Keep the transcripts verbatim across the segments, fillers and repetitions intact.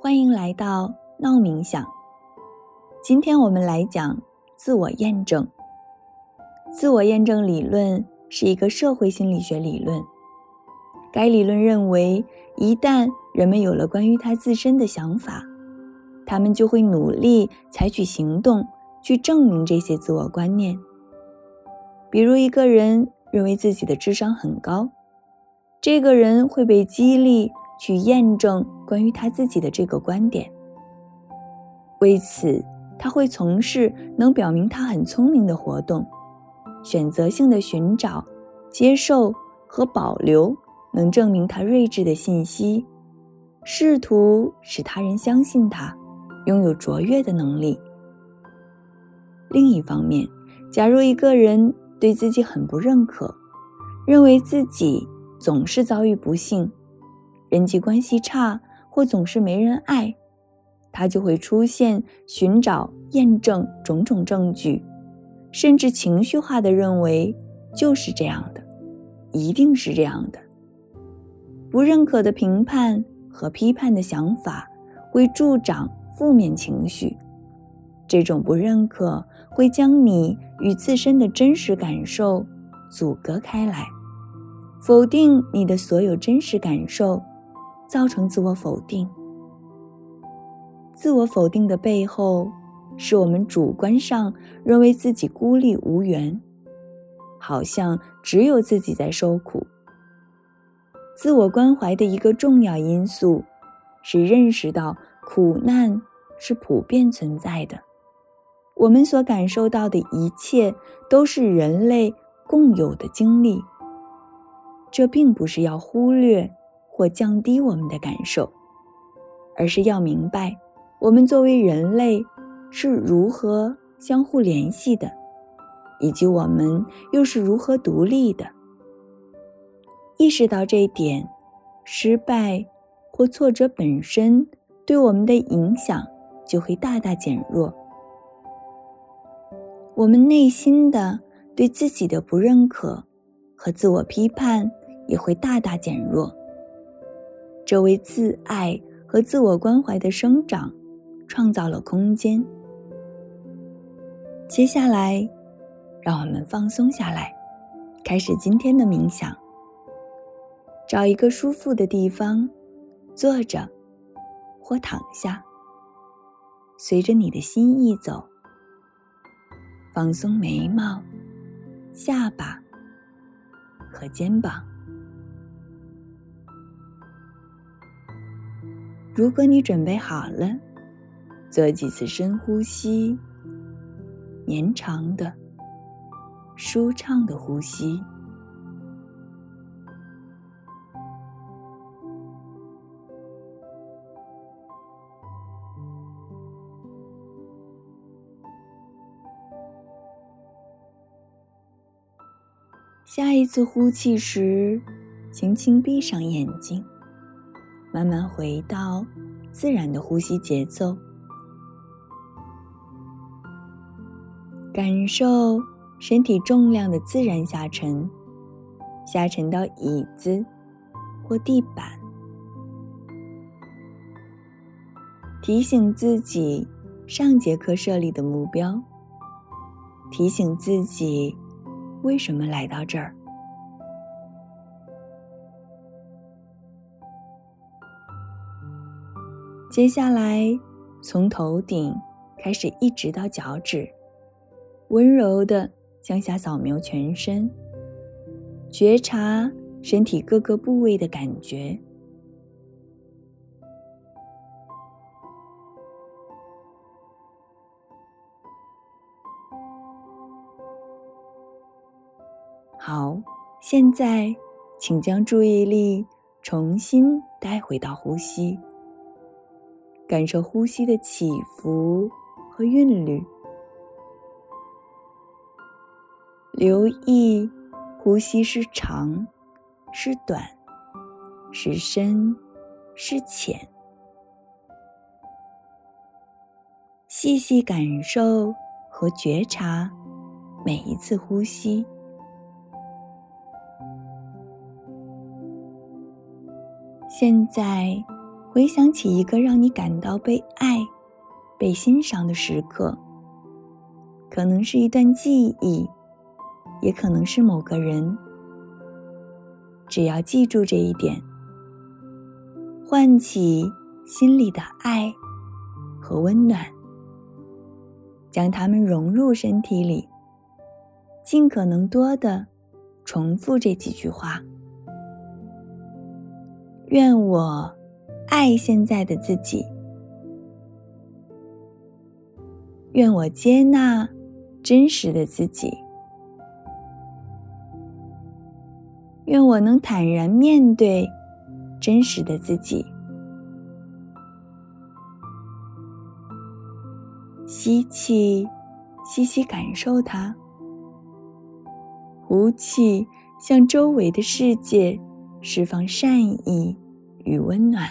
欢迎来到闹冥想。今天我们来讲自我验证。自我验证理论是一个社会心理学理论。该理论认为，一旦人们有了关于他自身的想法，他们就会努力采取行动去证明这些自我观念。比如一个人认为自己的智商很高，这个人会被激励去验证关于他自己的这个观点。为此，他会从事能表明他很聪明的活动，选择性地寻找、接受和保留能证明他睿智的信息，试图使他人相信他拥有卓越的能力。另一方面，假如一个人对自己很不认可，认为自己总是遭遇不幸，人际关系差或总是没人爱，他就会出现寻找、验证种种证据，甚至情绪化地认为就是这样的，一定是这样的。不认可的评判和批判的想法会助长负面情绪，这种不认可会将你与自身的真实感受阻隔开来，否定你的所有真实感受，造成自我否定。自我否定的背后，是我们主观上认为自己孤立无援，好像只有自己在受苦。自我关怀的一个重要因素是认识到苦难是普遍存在的，我们所感受到的一切都是人类共有的经历。这并不是要忽略或降低我们的感受，而是要明白我们作为人类是如何相互联系的，以及我们又是如何独立的。意识到这一点，失败或挫折本身对我们的影响就会大大减弱。我们内心的对自己的不认可和自我批判也会大大减弱，这为自爱和自我关怀的生长创造了空间。接下来，让我们放松下来，开始今天的冥想。找一个舒服的地方，坐着或躺下，随着你的心意走，放松眉毛、下巴和肩膀。如果你准备好了，做几次深呼吸，绵长的、舒畅的呼吸。下一次呼气时，轻轻闭上眼睛，慢慢回到自然的呼吸节奏，感受身体重量的自然下沉，下沉到椅子或地板。提醒自己上节课设立的目标，提醒自己为什么来到这儿。接下来，从头顶开始一直到脚趾，温柔地向下扫描全身，觉察身体各个部位的感觉。好，现在请将注意力重新带回到呼吸，感受呼吸的起伏和韵律，留意呼吸是长是短，是深是浅，细细感受和觉察每一次呼吸。现在回想起一个让你感到被爱、被欣赏的时刻，可能是一段记忆，也可能是某个人。只要记住这一点，唤起心里的爱和温暖，将它们融入身体里，尽可能多地重复这几句话。愿我爱现在的自己，愿我接纳真实的自己，愿我能坦然面对真实的自己。吸气，细细感受它；呼气，向周围的世界释放善意与温暖。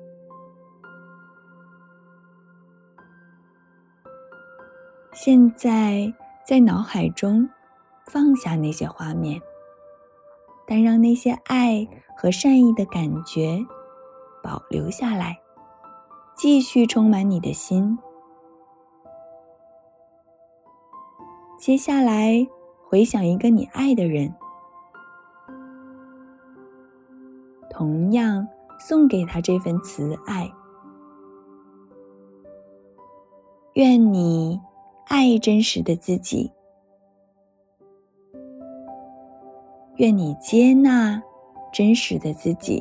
现在，在脑海中放下那些画面，但让那些爱和善意的感觉保留下来，继续充满你的心。接下来，回想一个你爱的人，同样送给他这份慈爱。愿你爱真实的自己，愿你接纳真实的自己，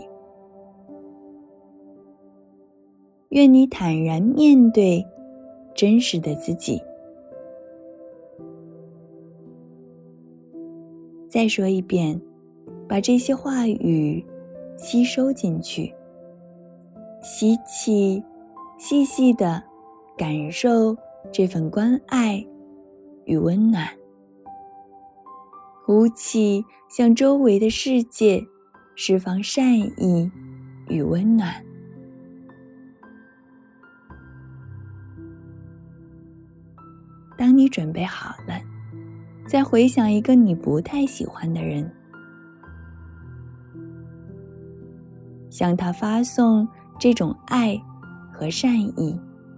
愿你坦然面对真实的自己。再说一遍，把这些话语吸收进去。吸气，细细地感受这份关爱与温暖。呼气，向周围的世界释放善意与温暖。当你准备好了，再回想一个你不太喜欢的人，向他发送这种爱和善意。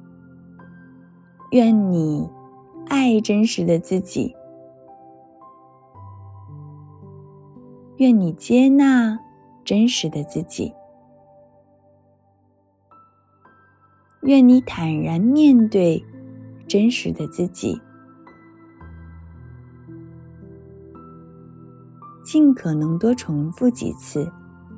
愿你爱真实的自己，愿你接纳真实的自己，愿你坦然面对真实的自己。尽可能多重复几次。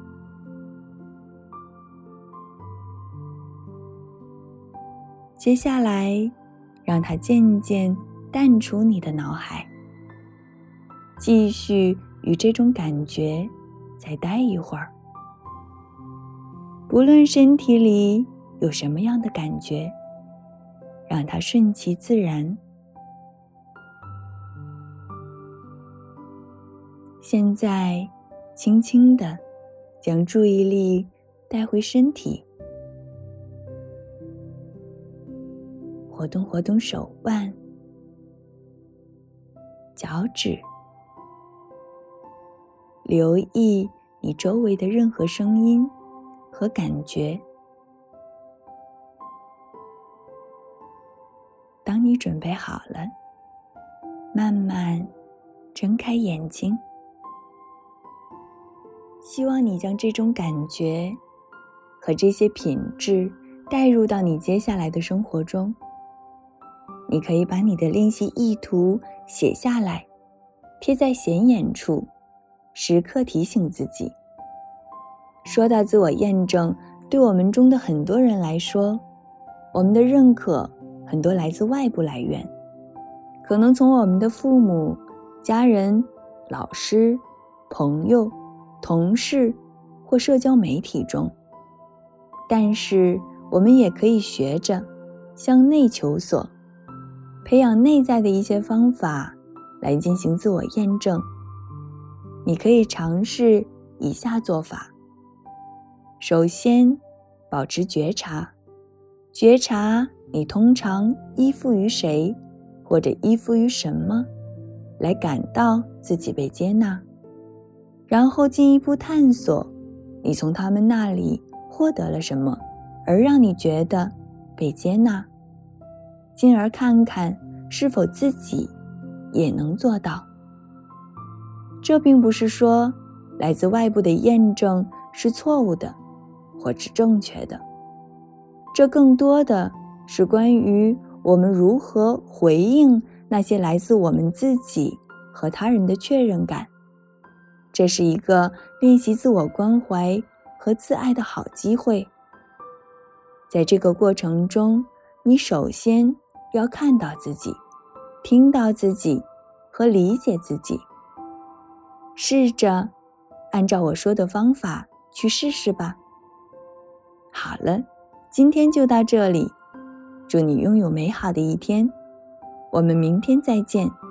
接下来，让它渐渐淡出你的脑海，继续与这种感觉再待一会儿。不论身体里有什么样的感觉，让它顺其自然。现在，轻轻地将注意力带回身体，活动活动手腕、脚趾，留意你周围的任何声音和感觉。当你准备好了，慢慢睁开眼睛。希望你将这种感觉和这些品质带入到你接下来的生活中。你可以把你的练习意图写下来，贴在显眼处，时刻提醒自己。说到自我验证，对我们中的很多人来说，我们的认可很多来自外部来源，可能从我们的父母、家人、老师、朋友、同事或社交媒体中。但是我们也可以学着向内求索，培养内在的一些方法来进行自我验证。你可以尝试以下做法。首先，保持觉察，觉察你通常依附于谁或者依附于什么来感到自己被接纳，然后进一步探索你从他们那里获得了什么而让你觉得被接纳，进而看看是否自己也能做到。这并不是说来自外部的验证是错误的或是正确的，这更多的是关于我们如何回应那些来自我们自己和他人的确认感。这是一个练习自我关怀和自爱的好机会。在这个过程中，你首先要看到自己，听到自己和理解自己。试着按照我说的方法去试试吧。好了，今天就到这里，祝你拥有美好的一天，我们明天再见。